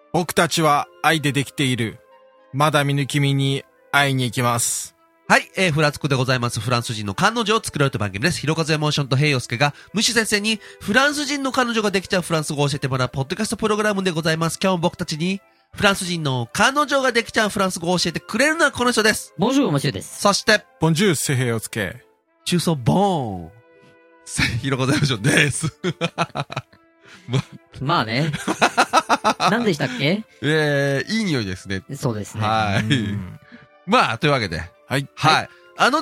僕たちは愛でできている。まだ見ぬ君に会いに行きます。 はい、フラツクでございます。フランス人の彼女を作ろうという番組です。ひろかずエモーションと平洋介が、ムッシュ先生にフランス人の彼女ができちゃうフランス語を教えてもらうポッドキャストプログラムでございます。今日も僕たちに、フランス人の彼女ができちゃうフランス語を教えてくれるのはこの人です。 ボンジュール、マシューです。 そして、 ボンジュール、セヘヨツケ。 中層ボーン。ひろかずエモーションです。 まあね。何でしたっけ？ いい匂いですね。 そうですね。 はい。まあ、というわけで。 はい。 はい。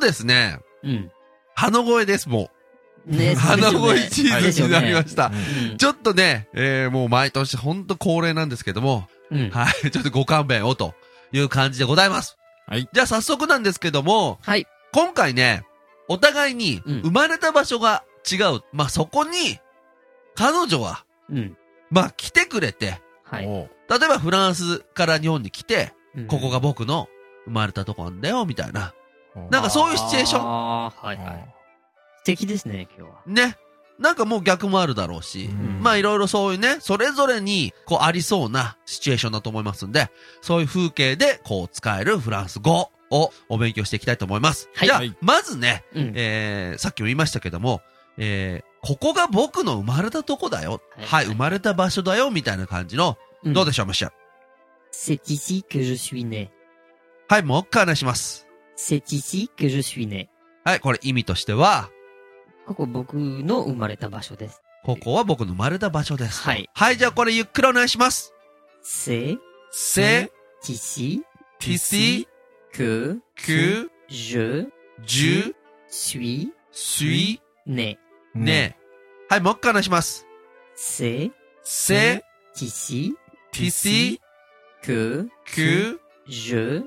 ですね。 うん。 鼻声です、もう。ね、 鼻声チーズになりました。ちょっとね、もう毎年ほんと恒例なんですけども。はい。ちょっとご勘弁をという感じでございます。 はい。 じゃあ早速なんですけども。 はい。 今回ね、お互いに生まれた場所が違う。まあ、そこに、彼女は、まあ、来てくれて。 はい。 例えばフランスから日本に来て、ここが僕の生まれたとこなんだよ、みたいな。なんかそういうシチュエーション。 はいはい。素敵ですね、今日は。 ね。なんかもう逆もあるだろうし。まあいろいろそういうね、それぞれにこうありそうなシチュエーションだと思いますんで、そういう風景でこう使えるフランス語をお勉強していきたいと思います。はい、じゃあ、まずね、さっきも言いましたけども、ここが僕の生まれたとこだよ。はい、生まれた場所だよ、みたいな感じの、どうでしょう、ムッシュ。 C'est ici que je suis né。 はい、もう一回お願いします。 C'est ici que je suis né。 はい、これ意味としては、 ここ僕の生まれた場所です。 ここは僕の生まれた場所です。 はい。 はい、じゃあこれゆっくりお願いします。 C'est ici que je suis né。 ね。はい、もう一回お願いします。 C'est ici que je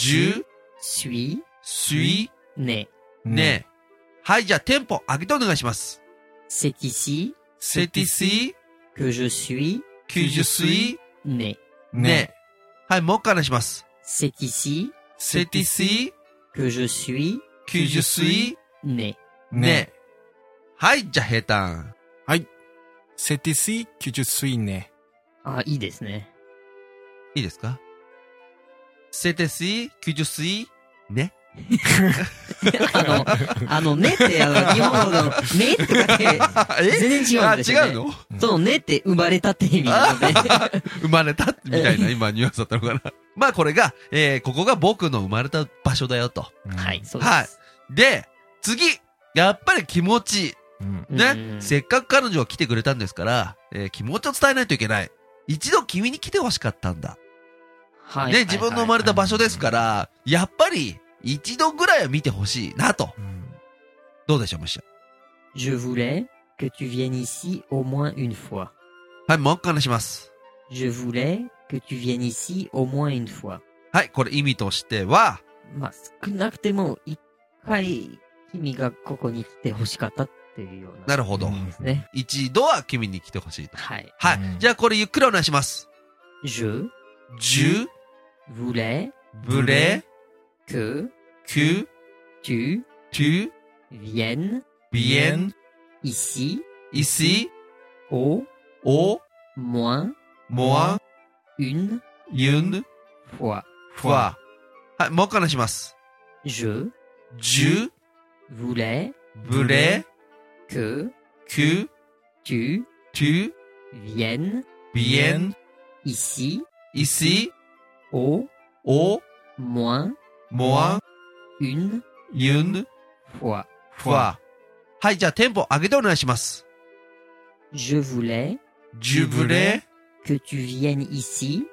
suis né。 ね。はい、じゃあテンポ上げてお願いします。 C'est ici que je suis né。 ね。はい、もう一回お願いします。 C'est ici que je suis né。 ね。はい、じゃあ平坦。 はい。C'est ici que je suis né。 あ、いいですね。 いいですか？ C'est ici que je suis né。 ねって、日本語の、ねって書け、全然違うんですよ、ね。 違うの？ そのねって生まれたって意味なので。 生まれたみたいな今ニュアンスだったのかな。まあこれが、ここが僕の生まれた場所だよと。 はい、そうです。 はい。で、次、やっぱり気持ち。ね。せっかく彼女が来てくれたんですから、気持ちを伝えないといけない。一度君に来て欲しかったんだ。 はい。 ね、自分の生まれた場所ですから、やっぱり、一度ぐらいは見てほしいなと。どうでしょう、ムッシュ。 Je voulais que tu viennes ici au moins une fois。 はい、もう一回お願いします。 Je voulais que tu viennes ici au moins une fois。 はい、これ意味としては、 まあ、少なくても一回、君がここに来て欲しかったっていうような。 なるほど。 ですね。 一度は君に来てほしいと。 はい。 はい。じゃあこれゆっくりお願いします。 Je voulais que tu viennes ici au moins une fois。 はい、もう一回お願いします。 Je voulais que tu viennes ici au moins une fois。 はい、じゃあテンポ上げてお願いします。 Je voulais que tu viennes ici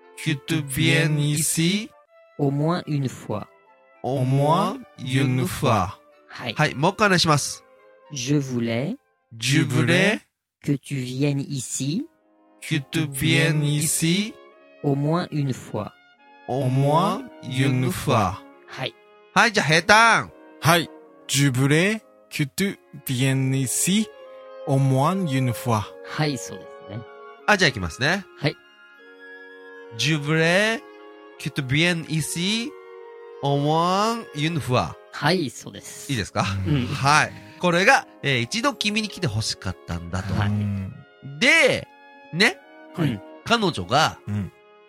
au moins une fois。はい。 はい、もう一回お願いします。 Je voulais que tu viennes ici au moins une fois。はい。 はい、じゃあ平坦。 はい。Je voulais que tu viennes ici au moins une fois。 はい、そうですね。 あ、じゃあ行きますね。 はい。 Je voulais que tu viennes ici au moins une fois。 はい、そうです。 いいですか？はい。これが、一度君に来て欲しかったんだと。 はい。 で、ね。 はい。 彼女が、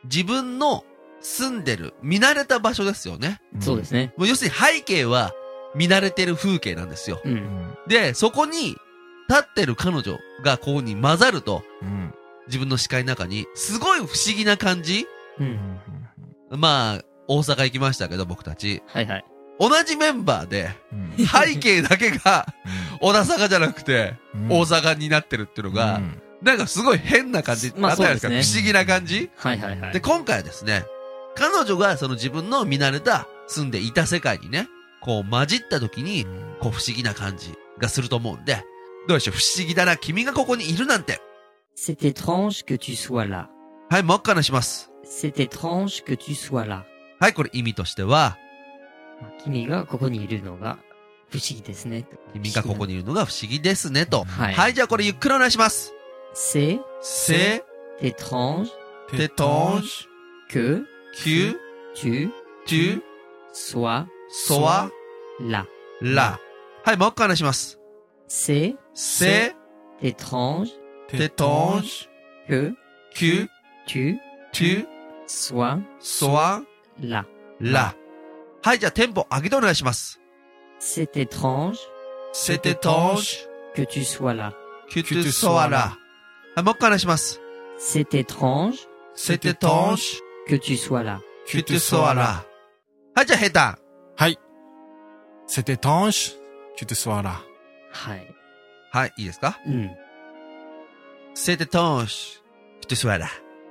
自分の住んでる、見慣れた場所ですよね。 そうですね。 もう要するに背景は見慣れてる風景なんですよ。 う。 うんん。 で、そこに立ってる彼女がここに混ざると、 うん。 自分の視界の中に、すごい不思議な感じ。 う。 うんん。 まあ、大阪行きましたけど、僕たち。 はいはい。 同じメンバーで、 うん。 背景だけが、小田坂じゃなくて、 うん大阪になってるっていうのが、なんかすごい変な感じ。 まああったじゃないですか。 そうです不思議な感じ。 はいはいはい。 で、今回はですね、彼女がその自分の見慣れた住んでいた世界にね、こう混じった時に、こう不思議な感じがすると思うんで、どうでしょう、不思議だな、君がここにいるなんて。 C'est étrange que tu sois là. はい、もう一回話します。 C'est étrange que tu sois là. はい、これ意味としては、 君がここにいるのが不思議ですね。 君がここにいるのが不思議ですね、と。 はい。 はい、じゃあこれゆっくりお願いします。 C'est C'est étrange étrange que que tu tu sois sois là. là。はい、もう一回話します。 C'est C'est étrange étrange que que tu tu sois sois là. là。はい、じゃあテンポ上げてお願いします。 C'est étrange C'est étrange que tu sois là. que tu sois là。はい、もう一回話します。 C'est étrange C'est étrange que tu sois là. que tu sois là。はい、じゃあ下手。 はい。C'est étrange que tu sois là. はい。 はい、いいですか？ うん。 C'est étrange que tu sois là。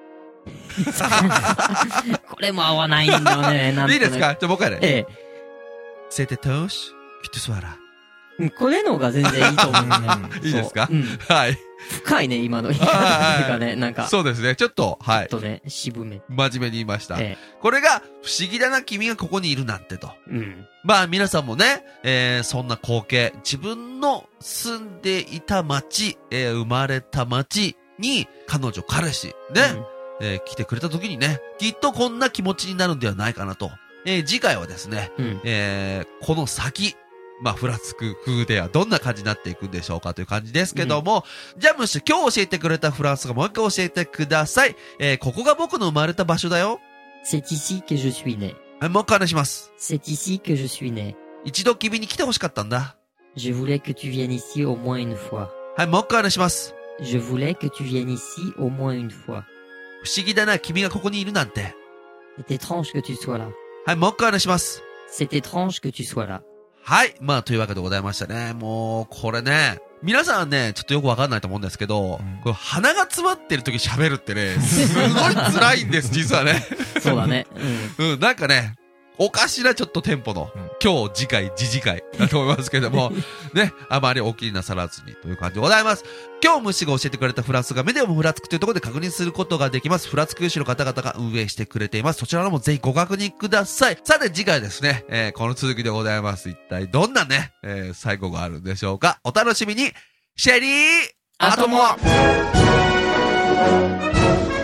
これも合わないんだよね。なんとなくいいですか？じゃあもう一回ね。 え C'est étrange que tu sois là。 え。これの方が全然いいと思うんだよ。 いいですかそううん。 はい。 深いね、今の言い方っていうかね、なんか、 そうですね。ちょっと、はい。 とね、渋め。 真面目に言いました。 えこれが、不思議だな、君がここにいるなんてと。 え。うん。 まあ、皆さんもね、そんな光景、自分の住んでいた町、生まれた町に、彼女、彼氏、ね、来てくれた時にね、きっとこんな気持ちになるんではないかなと。次回はですね、 うん。 この先、まあ、ふらつく風ではどんな感じになっていくんでしょうかという感じですけども、じゃあむしろ今日教えてくれたフランス語もう一回教えてください。ここが僕の生まれた場所だよ。 C'est ici que je suis né. はい、もう一回お願いします。 C'est ici que je suis né. 一度君に来てほしかったんだ。 Je voulais que tu viennes ici au moins une fois. はい、もう一回お願いします。 Je voulais que tu viennes ici au moins une fois. 不思議だな、君がここにいるなんて。 C'est étrange que tu sois là. はい、もう一回お願いします。 C'est étrange que tu sois là. はい。まあ、というわけでございましたね。もう、これね、皆さんね、ちょっとよくわかんないと思うんですけど、これ鼻が詰まってる時喋るってね、すごい辛いんです、実はね。 そうだね。 うん、なんかね、おかしなちょっとテンポの、今日、次回、次回だと思いますけども、ね、あまりお気になさらずにという感じでございます。今日虫が教えてくれたフランスが目でもふらつくというところで確認することができます。フラつく有志の方々が運営してくれています。そちらのもぜひご確認ください。さて次回ですね、この続きでございます。一体どんなね、最後があるんでしょうか。お楽しみに。シェリーアトモア